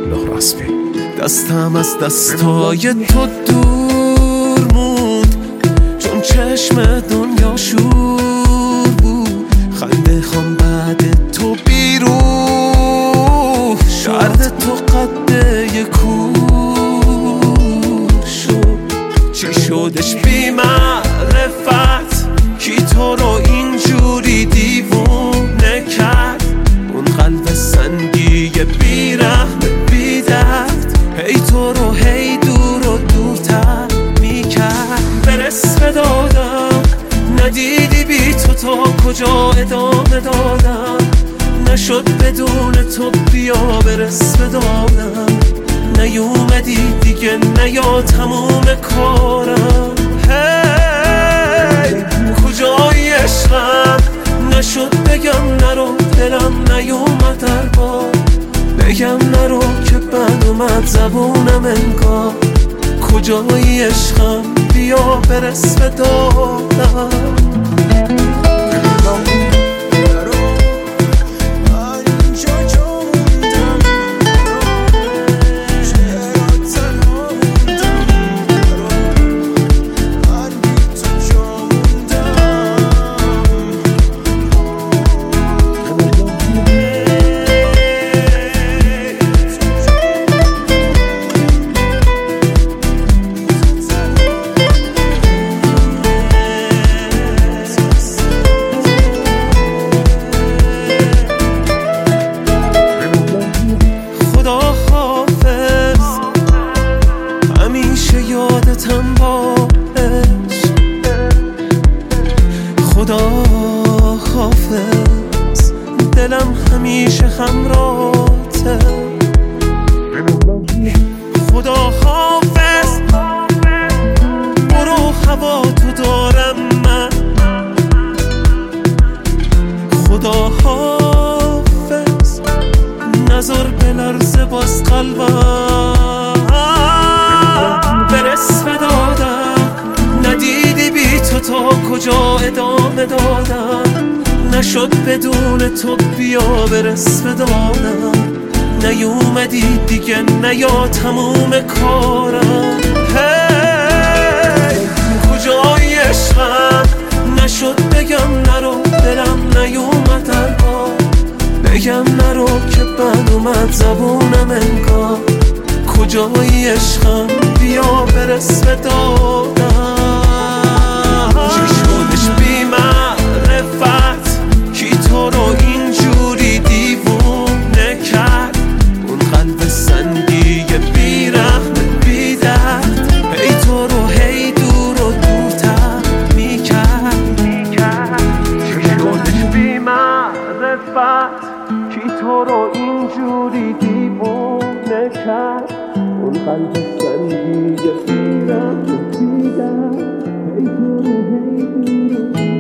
دستم از دستای تو دور موند، چون چشم دنیا شور بود. خنده خام بعد تو بیروح شد، تو قده کور شد. چی شدش بی معرفت کی تو رو اینجوری دیوونه کرد؟ اون قلب سنگی بی رحم بی درد هی تو رو هی دور و دورتر میکرد. برس به دادم ندیدی بی تو کجا ادامه دادم، نشد بدون تو بیا برس به دادم. نیومدی دیگه نیا تموم کارم. هی کجای عشقم نشد بگم نرو، دلم نیومد در بار بگم نرو که بد اومد زبونم انگار. کجای عشقم بیا برس به دادم. یادتم باش خدا حافظ، دلم همیشه همراهته. خدا حافظ برو هوا تو دارم من. خدا حافظ نظر بلرزه باز قلبم. برس به دادم ندیدی بی تو کجا ادامه دادم، نشد بدون تو بیا برس به دادم. نیومدی دیگه نیا تموم کارم. هی کجای عشقم نشد بگم نرو، دلم نیومد در بار بگم نرو که بد اومد زبونم انگار. کجای عشقم بیا برس به دادم. چی شدش بی معرفت کی تو رو اینجوری دیوونه کرد؟ اون قلب سنگی بی رحم بی درد هی تو رو هی دور و دورتر میکرد. چی شدش بی معرفت کی تو رو اینجوری دیوونه کرد؟ اون قلب سنگی بی رحم بی درد هی تو رو هی دور